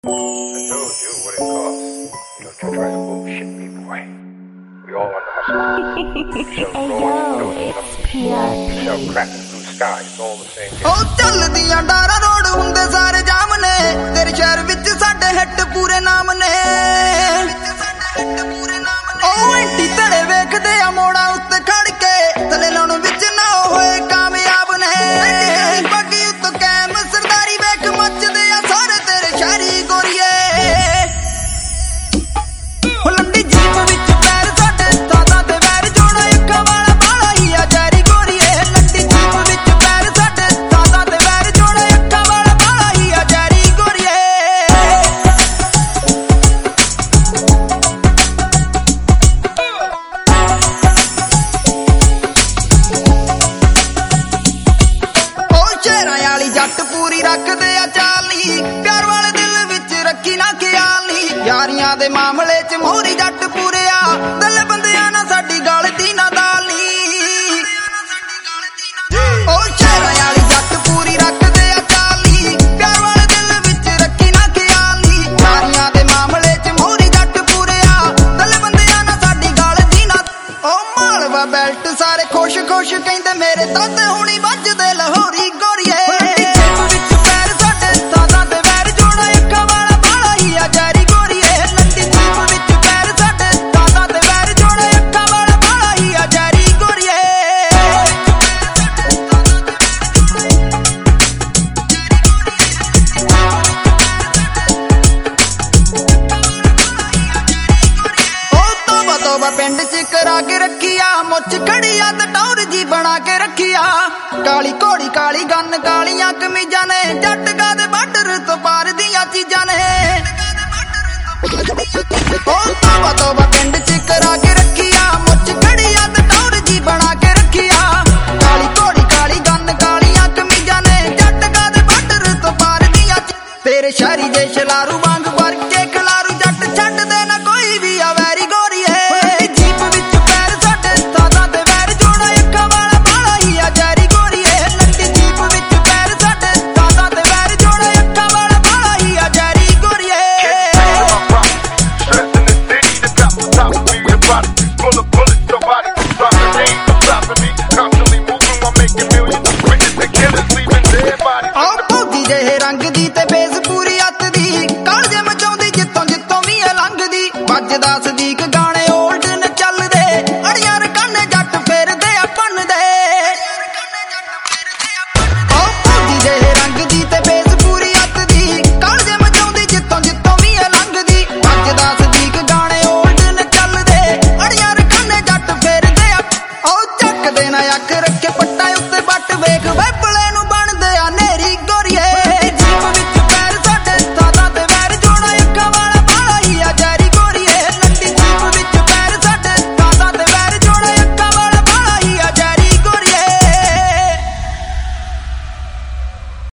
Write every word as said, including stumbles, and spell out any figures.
I told you what it costs. You don't you try to bullshit me, boy. We all on the hustle. We sell floors, we sell crackers through the sky. It's all the same thing. Oh, ਚੱਲਦੀਆਂ ਡਾਰਾ road ਹੁੰਦੇ ਸਾਰੇ ਜਾਮ ਨੇ ਤੇਰੇ ਸ਼ਹਿਰ ਵਿੱਚ ਸਾਡੇ hit ਪੂਰੇ ਨਾਮ ਨੇ ਉਹ ਐਂਟੀ ਤੇਰੇ ਵੇਖਦੇ ਆ ਮੋੜਾਂ ਉੱਤੇ ਖੜ ਕੇ ਥੱਲੇ ਲਾਉਣ ਵਿੱਚ ਨਾ ਹੋਏ ਕਾਮਯਾਬ ਨੇ ਬਾਕੀ ਉੱਤੋਂ ਕੈਮ ਸਰਦਾਰੀ ਵੇਖ ਮੱਚਦੇ ਆ ਸਾਰੇ ਤੇਰੇ ਸ਼ਹਿਰੀ ਗੋਰੀਏ ਹੁਲੰਡੀ ਜੀਪ ਵਿੱਚ ਪੈਰ ਸਾਡੇ ਦਾਦਾ ਤੇ ਵੈਰ ਜੋੜਾ ਅੱਖਾਂ ਵਾਲਾ ਬਾਲਾ ਹੀ ਆ ਜੈਰੀ ਗੋਰੀਏ ਲੰਡੀ ਜੀਪ ਵਿੱਚ ਪੈਰ ਸਾਡੇ ਦਾਦਾ ਤੇ ਵੈਰ ਜੋੜਾ ਅੱਖਾਂ ਵਾਲਾ ਬਾਲਾ ਹੀ ਆ ਜੈਰੀ ਗੋਰੀਏ ਵਾਲੀ ਜੱਟ ਪੂਰੀ ਰੱਖਦੇ ਆ ਚਾਲੀ ਪਿਆਰ ਵਾਲੇ ਦਿਲ ਵਿੱਚ ਰੱਖੀ ਨਾ ਖਿਆਲੀ ਯਾਰੀਆਂ ਦੇ ਮਾਮਲੇ ਚ ਮੋਹਰੀ ਜੱਟ ਪੂਰੇ ਆ ਦਿਲ ਬੰਦਿਆਂ ਨਾਲ ਸਾਡੀ ਗੱਲ ਦੀ ਨਾ ਦਾਲੀ ਉਹ ਸ਼ਹਿਰਾਂ ਵਾਲੀ ਜੱਟ ਪੂਰੀ ਰੱਖਦੇ ਆ ਚਾਲੀ ਪਿਆਰ ਵਾਲੇ ਦਿਲ ਵਿੱਚ ਰੱਖੀ ਨਾ ਖਿਆਲੀ ਯਾਰੀਆਂ ਦੇ ਮਾਮਲੇ ਚ ਮੋਹਰੀ ਜੱਟ ਪੂਰੇ ਆ ਦਿਲ ਬੰਦਿਆਂ ਨਾਲ ਸਾਡੀ ਗੱਲ ਦੀ ਨਾ ਉਹ ਮਾਲਵਾ ਬੈਲਟ ਸਾਰੇ ਖੁਸ਼ ਖੁਸ਼ ਕਹਿੰਦੇ ਮੇਰੇ ਤਾਤੇ ਹੁਣੀ ਵੱਜਦੇ ਲਾਹੌਰੀ ਗੋਰੀਏ ਪਿੰਡ ਚ ਕਰਾ ਕੇ ਰੱਖਿਆ ਮੁੱਛ ਖੜੀਆ ਤੇ ਟੌਰ ਜੀ ਬਣਾ ਕੇ ਰੱਖਿਆ ਕਾਲੀ ਘੋੜੀ ਕਾਲੀ ਗੰਨ ਕਾਲੀਆਂ ਕਮੀਜ਼ਾਂ ਨੇ ਜੱਟ ਗਾ ਦੇ ਬਾਰਡਰ ਤੋਂ ਪਾਰ ਦੀਆਂ ਚੀਜ਼ਾਂ ਨੇ ਉਹ ਤੋਬਾ ਤੋਬਾ ਪਿੰਡ ਚ ਕਰਾ ਕੇ ਰੱਖਿਆ ਮੁੱਛ ਖੜੀਆ ਤੇ ਟੌਰ ਜੀ ਬਣਾ ਕੇ ਰੱਖਿਆ ਕਾਲੀ ਘੋੜੀ ਕਾਲੀ ਗੰਨ ਕਾਲੀਆਂ ਕਮੀਜ਼ਾਂ ਨੇ ਜੱਟ ਗਾ ਦੇ ਬਾਰਡਰ ਤੋਂ ਪਾਰ ਦੀਆਂ ਤੇਰੇ ਸ਼ਹਿਰੀ ਦੇ ਸ਼ਲਾਰੂ ਵਾਂਗ ਵਰ ਕੇ ਖਲਾਰੂ ਜੱਟ ਛੱਡਦੇ ਨਾ ਕੋਈ ਵੀ ਆ ਵੈਰੀ